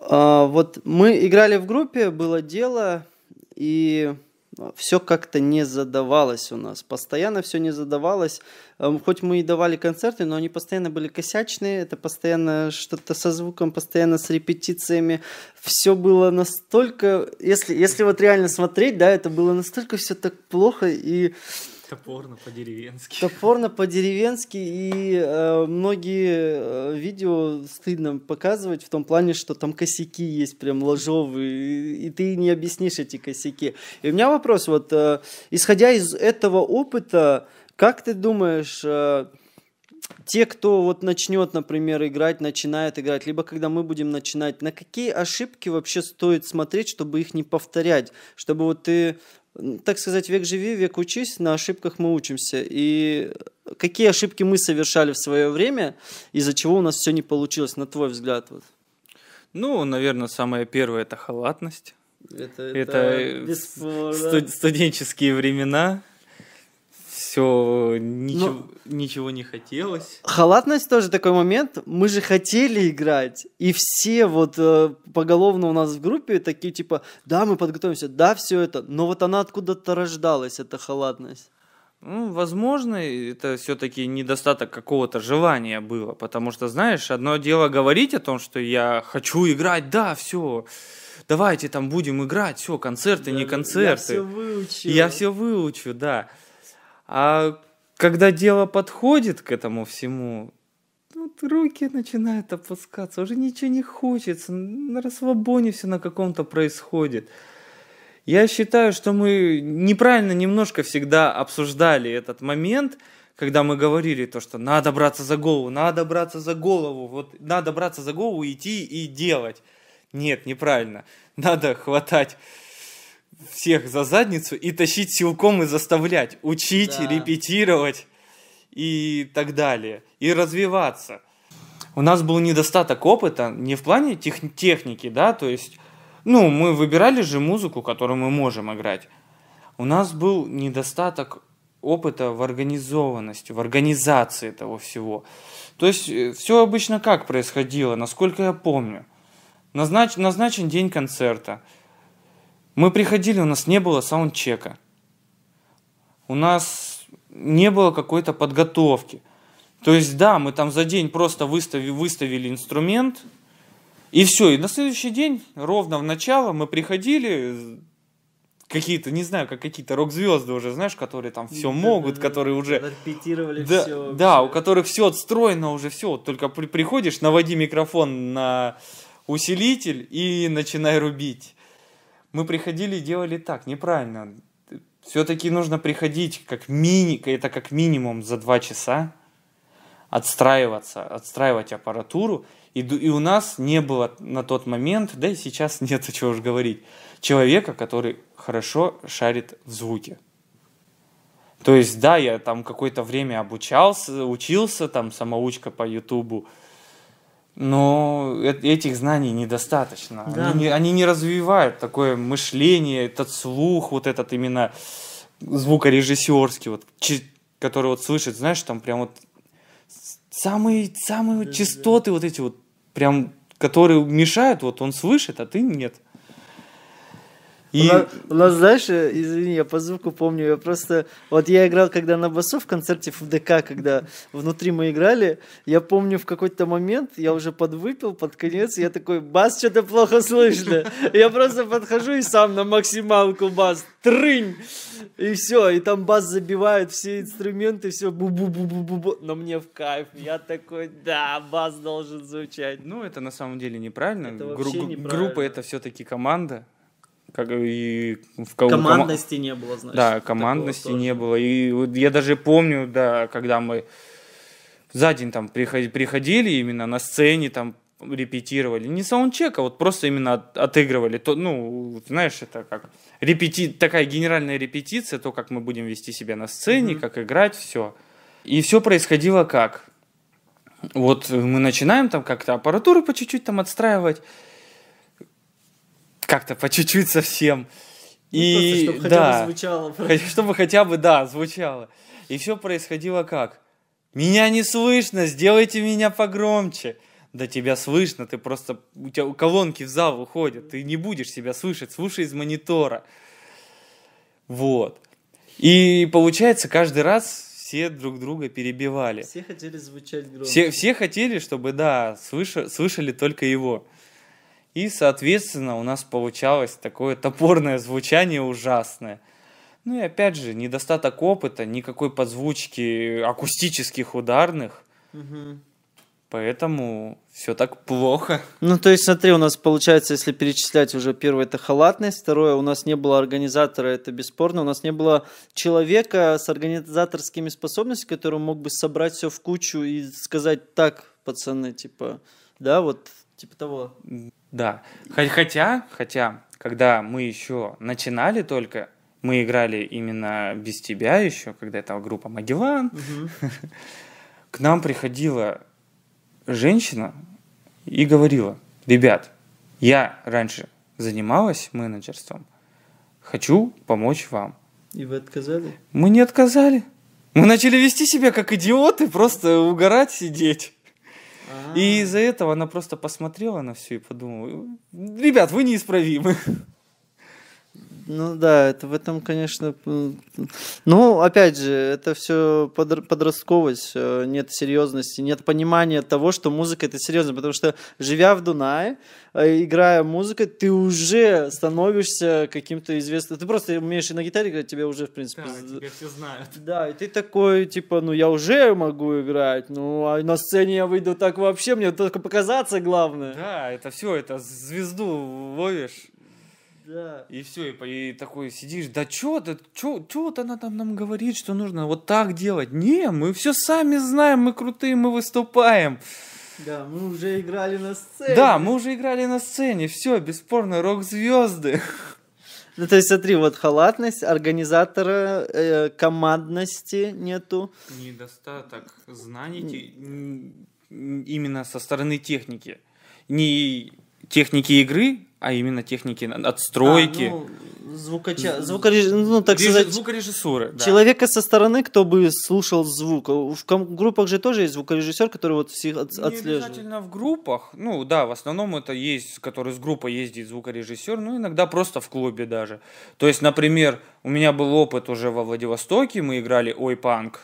Вот мы играли в группе, было дело, и все как-то не задавалось у нас. Постоянно все не задавалось. Хоть мы и давали концерты, но они постоянно были косячные. Это постоянно что-то со звуком, постоянно с репетициями. Все было настолько... Если вот реально смотреть, да, это было настолько все так плохо и... Топорно по-деревенски. Топорно по-деревенски, и многие видео стыдно показывать в том плане, что там косяки есть прям ложовые, и ты не объяснишь эти косяки. И у меня вопрос, вот, исходя из этого опыта, как ты думаешь, те, кто вот начнет, например, начинает играть, либо когда мы будем начинать, на какие ошибки вообще стоит смотреть, чтобы их не повторять, чтобы вот ты... Так сказать, век живи, век учись, на ошибках мы учимся. И какие ошибки мы совершали в свое время, из-за чего у нас все не получилось, на твой взгляд? Вот. Ну, наверное, самое первое – это халатность. Это студенческие времена. Все, ничего не хотелось. Халатность тоже такой момент. Мы же хотели играть. И все вот поголовно у нас в группе такие типа, да, мы подготовимся, да, все это. Но вот она откуда-то рождалась, эта халатность. Ну, возможно, это все-таки недостаток какого-то желания было. Потому что, знаешь, одно дело говорить о том, что я хочу играть, да, все. Давайте там будем играть, все, концерты, не концерты. Я все выучу, да. А когда дело подходит к этому всему, вот руки начинают опускаться, уже ничего не хочется, на расслабоне все на каком-то происходит. Я считаю, что мы неправильно немножко всегда обсуждали этот момент, когда мы говорили то, что надо браться за голову, вот надо браться за голову, идти и делать. Нет, неправильно. Надо хватать всех за задницу и тащить силком и заставлять, учить, репетировать и так далее, и развиваться. У нас был недостаток опыта не в плане техники, да, то есть, мы выбирали же музыку, которую мы можем играть. У нас был недостаток опыта в организованности, в организации этого всего. То есть, все обычно как происходило, насколько я помню. Назначен день концерта. Мы приходили, у нас не было саундчека. У нас не было какой-то подготовки. То есть, да, мы там за день просто выставили инструмент, и все. И на следующий день, ровно в начало, мы приходили, какие-то, не знаю, как какие-то рок-звезды уже, знаешь, которые там все могут, которые уже... Репетировали все. Да, у которых все отстроено уже, все. Только приходишь, наводи микрофон на усилитель и начинай рубить. Мы приходили и делали так, неправильно. Все-таки нужно приходить как минимум за 2 часа, отстраивать аппаратуру. И у нас не было на тот момент, да и сейчас нет, чего уж говорить, человека, который хорошо шарит в звуке. То есть, да, я там какое-то время учился, там самоучка по Ютубу, но этих знаний недостаточно. Да. Они не развивают такое мышление, этот слух, вот этот именно звукорежиссерский, вот, который вот слышит, знаешь, там прям вот самые частоты вот эти вот, прям, которые мешают, вот он слышит, а ты нет. У нас, знаешь, извини, я по звуку помню, я играл когда на басу в концерте в ДК, когда внутри мы играли, я помню в какой-то момент, я уже подвыпил под конец, я такой, бас, что-то плохо слышно. Я просто подхожу и сам на максималку бас, трынь, и все, и там бас забивает все инструменты, все, бу-бу-бу-бу-бу, но мне в кайф, я такой, да, бас должен звучать. Это на самом деле неправильно. Это вообще неправильно. Группа — это все-таки команда. Командности не было, значит. Да, командности не было. И вот я даже помню, да, когда мы за день там приходили именно на сцене, там репетировали. Не саундчек, а вот просто именно отыгрывали. Знаешь, это как такая генеральная репетиция, то, как мы будем вести себя на сцене, как играть, все. И все происходило как? Вот мы начинаем там как-то аппаратуру по чуть-чуть там отстраивать, как-то по чуть-чуть совсем. И чтобы хотя бы звучало. Чтобы хотя бы, да, звучало. И все происходило как? Меня не слышно, сделайте меня погромче. до тебя слышно, ты просто, у тебя колонки в зал выходят, ты не будешь себя слышать, слушай из монитора. Вот. И получается, каждый раз все друг друга перебивали. Все хотели звучать громко. Все хотели, чтобы, да, слышали только его. И, соответственно, у нас получалось такое топорное звучание ужасное. Ну и опять же, недостаток опыта, никакой подзвучки акустических ударных. Мгм. Поэтому все так плохо. Ну, то есть, смотри, у нас получается, если перечислять уже, первое — это халатность, второе — у нас не было организатора, это бесспорно, у нас не было человека с организаторскими способностями, который мог бы собрать все в кучу и сказать: так, пацаны, типа, да, вот, типа того. Да. Хотя, когда мы еще начинали только, мы играли именно без тебя еще, когда это группа Магеллан, Мгм. к нам приходила женщина и говорила: ребят, я раньше занималась менеджерством, хочу помочь вам. И вы отказали? Мы не отказали. Мы начали вести себя как идиоты, просто угорать, сидеть. И из-за этого она просто посмотрела на все и подумала: ребят, вы неисправимы. Ну да, это в этом, конечно... Ну, опять же, это все подростковость, нет серьезности, нет понимания того, что музыка — это серьезно, потому что, живя в Дунае, играя музыку, ты уже становишься каким-то известным. Ты просто умеешь и на гитаре играть, тебя уже, в принципе... тебя все знают. Да, и ты такой, типа, ну я уже могу играть, ну а на сцене я выйду так вообще, мне только показаться главное. Да, это все, это звезду ловишь. Да. И все, и такой сидишь: да чё вот она там нам говорит, что нужно вот так делать? Не, мы все сами знаем, мы крутые, мы выступаем. Да, мы уже играли на сцене. Да, мы уже играли на сцене, все, бесспорно, рок-звезды. Ну, то есть, смотри, вот халатность, организатора, командности нету. Недостаток знаний именно со стороны техники. Не техники игры, а именно техники отстройки. Ну, так сказать, Звукорежиссуры. Да. человека со стороны, кто бы слушал звук. В группах же тоже есть звукорежиссер, который вот всех Не отслеживает. обязательно в группах. Ну да, в основном это есть, который с группой ездит звукорежиссер, ну иногда просто в клубе даже. То есть, например, у меня был опыт уже во Владивостоке, мы играли Ой-панк.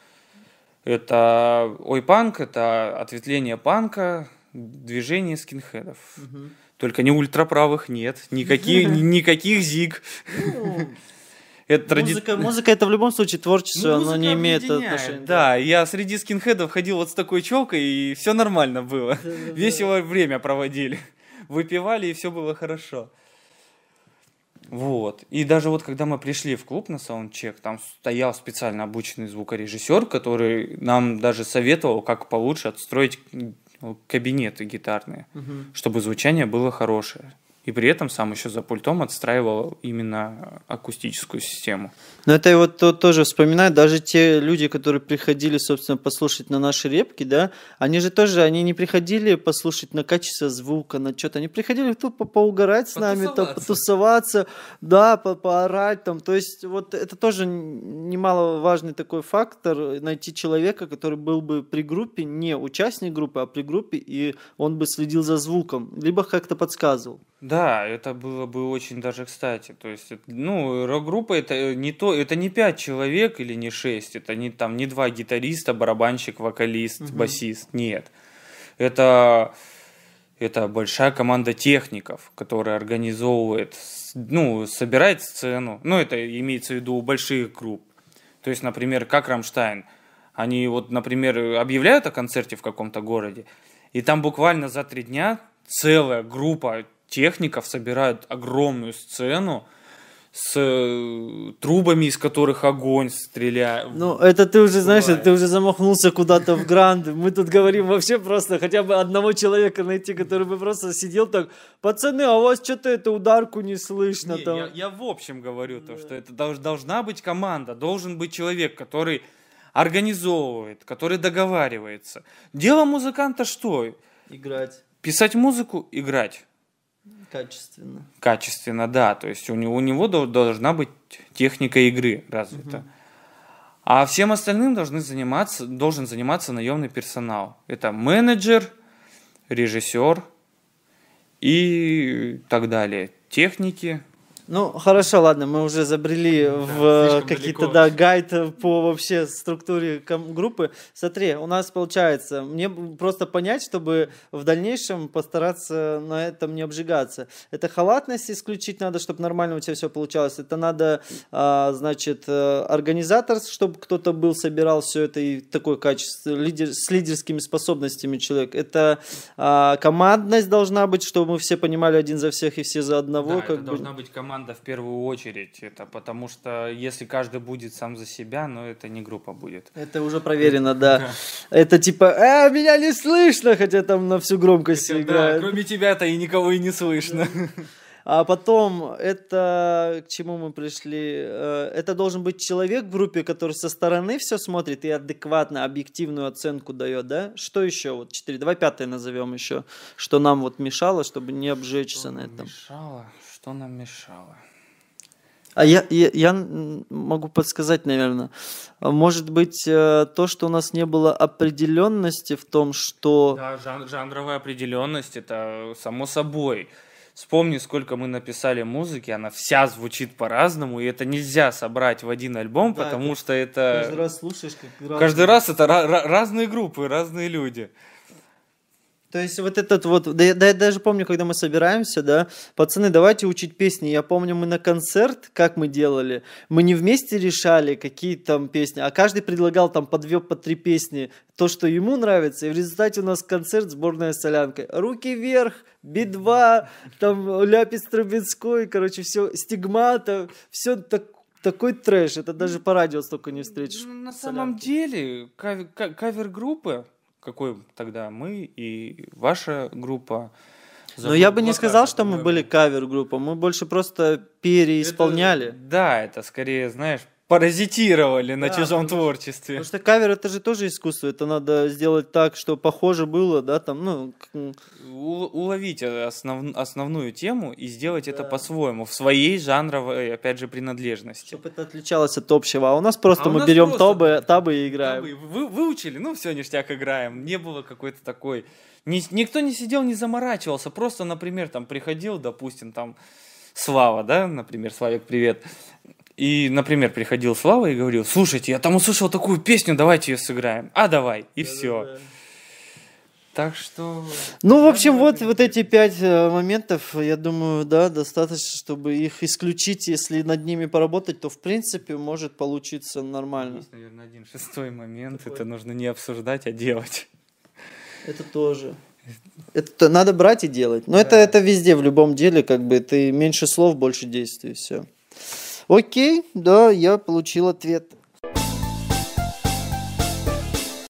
Это Ой-панк, это ответвление панка, движение скинхедов. Мгм. Только не ультраправых нет, никаких зиг. Ну, Это музыка это в любом случае творчество, Ну, оно музыка не имеет объединяет, отношения. Да, я среди скинхедов ходил вот с такой челкой, и все нормально было. Да-да-да. Весело время проводили. Выпивали, и все было хорошо. Вот. И даже вот когда мы пришли в клуб на саундчек, там стоял специально обученный звукорежиссер, который нам даже советовал, как получше отстроить кабинеты гитарные, Мгм. чтобы звучание было хорошее. И при этом сам еще за пультом отстраивал именно акустическую систему. Но это вот тоже вспоминаю, даже те люди, которые приходили, собственно, послушать на наши репки, да, они же тоже, они не приходили послушать на качество звука, на что-то, они приходили тупо поугарать с нами, там, потусоваться, да, поорать там, то есть вот это тоже немаловажный такой фактор, найти человека, который был бы при группе, не участник группы, а при группе, и он бы следил за звуком, либо как-то подсказывал. Да, это было бы очень даже кстати. То есть, ну, рок-группа это не то, это не 5 человек или не 6, это не там не 2 гитариста, барабанщик, вокалист, басист. Нет. Это большая команда техников, которая организовывает, ну, собирает сцену. Ну, это имеется в виду у больших групп. То есть, например, как Рамштайн. Они вот, например, объявляют о концерте в каком-то городе, и там буквально за 3 дня целая группа техников собирают огромную сцену с трубами, из которых огонь стреляет. Ну, это ты уже, знаешь, Бывает. ты уже замахнулся куда-то в гранды. Мы тут говорим вообще просто хотя бы одного человека найти, который бы просто сидел так: пацаны, а у вас что-то это ударку не слышно Не, там. я в общем говорю, то, что это должна быть команда, должен быть человек, который организовывает, который договаривается. Дело музыканта что? Играть Писать музыку, играть. качественно. Качественно, да. То есть у него должна быть техника игры развита. А всем остальным должен заниматься наемный персонал. Это менеджер, режиссер и так далее. Техники. Ну, хорошо, ладно, мы уже забрели в слишком какие-то, далеко. да, гайд по вообще структуре группы. Смотри, у нас получается, мне просто понять, чтобы в дальнейшем постараться на этом не обжигаться. Это халатность исключить надо, чтобы нормально у тебя все получалось. Это надо, значит, организатор, чтобы кто-то был, собирал все это и такое качество, с лидерскими способностями человек. Это командность должна быть, чтобы мы все понимали один за всех и все за одного. Да, как это бы. должна быть команда в первую очередь. Это потому что если каждый будет сам за себя, но это не группа будет. Это уже проверено, да. Это типа, меня не слышно, хотя там на всю громкость Да, играет. кроме тебя-то и никого и не слышно. А потом, это к чему мы пришли? Это должен быть человек в группе, который со стороны все смотрит и адекватно, объективную оценку дает, да? Что еще? Вот 4, давай 5 назовем еще, что нам вот мешало, чтобы не обжечься на этом. Что нам мешало? А я могу подсказать, наверное. Может быть, то, что у нас не было определенности в том, что... Да, жанровая определенность, это само собой. Вспомни, сколько мы написали музыки, она вся звучит по-разному, и это нельзя собрать в один альбом, Да, потому что это... Каждый раз слушаешь, как Каждый раз это разные группы, разные люди. То есть вот этот вот, да я даже помню, когда мы собираемся, да, пацаны, давайте учить песни. Я помню, мы на концерт, как мы делали, мы не вместе решали, какие там песни, а каждый предлагал там по 2, по 3 песни, то, что ему нравится, и в результате у нас концерт «Сборная солянка». Руки вверх, Би-2, там Ляпис Трубецкой, короче, все, Стигмата, все такой трэш, это даже по радио столько не встретишь. На самом деле, кавер-группы, какой тогда мы и ваша группа. Но я бы не сказал, что мы были кавер-группа, мы больше просто переисполняли. Это скорее, знаешь, паразитировали на чужом творчестве. Потому что кавер это же тоже искусство, это надо сделать так, что похоже было, да, там, ну... Уловить основную тему и сделать это по-своему, в своей жанровой, опять же, принадлежности. Чтобы это отличалось от общего. А у нас просто мы берем табы и играем. Выучили, ну все, ништяк, играем. Не было какой-то такой... Никто не сидел, не заморачивался. Просто, например, там приходил, допустим, там Слава, да, например, Славик, привет. И, например, приходил Слава и говорил: слушайте, я там услышал такую песню, давайте ее сыграем. А давай, и все. Так что... Ну, в общем, вот эти 5 моментов, я думаю, да, достаточно, чтобы их исключить. Если над ними поработать, то, в принципе, может получиться нормально. Есть, наверное, один 6-й момент. Это нужно не обсуждать, а делать. Это тоже. Это надо брать и делать. Но это везде, в любом деле, как бы, ты меньше слов, больше действий, все. Окей, да, я получил ответ.